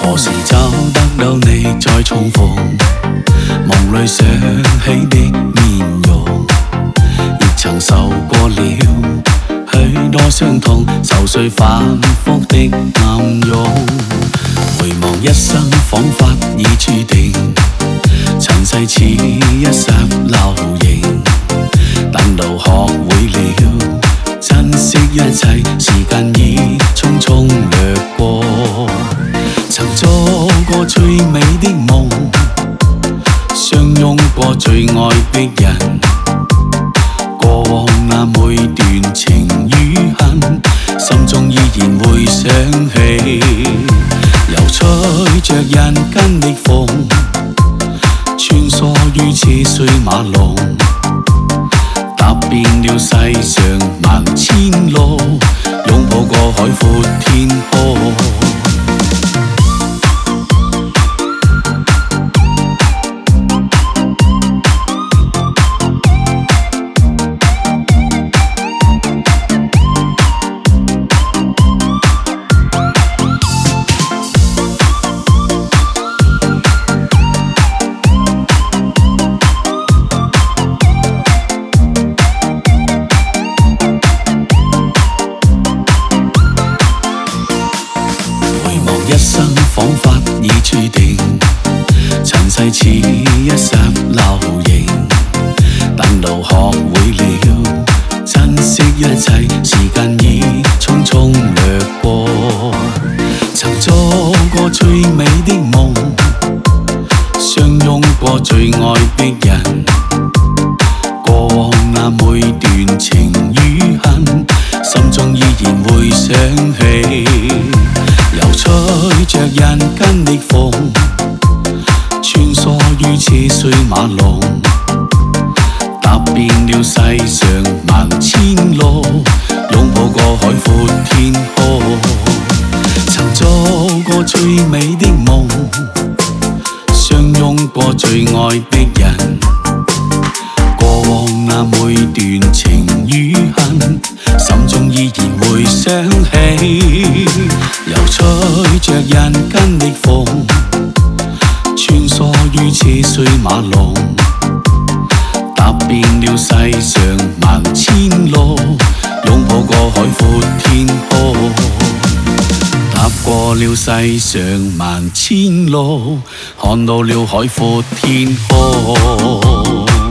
何時找得到你再重逢？夢裏想起的面容，亦曾受過了許多傷痛，愁緒反覆的暗湧。回望一生，彷彿已注定，塵世似一剎流螢。等到學會了珍惜一切，時間已匆匆掠過。曾做過最美的夢，相擁過最愛的人，過往那每段情與恨，心中依然會想起。又隨着人間逆風，穿梭於似水馬龍，踏遍了世上萬千路，擁抱過海闊天空。一生彷彿已注定，塵世似一剎流螢。等到學會了珍惜一切，時間已匆匆掠過。曾做過最美的夢，相擁過最愛的人，過往那每段情與恨，心中依然會想起。又隨着人間逆風，穿梭於似水馬龍，踏遍了世上萬千路，擁抱過海闊天空。曾做過最美的夢，相擁過最愛的人，過往那每段情與恨，心中依然會想起。又隨着人間逆風，穿梭於似水馬龍，踏遍了世上萬千路，擁抱過海闊天空。踏過了世上萬千路，看到了海闊天空。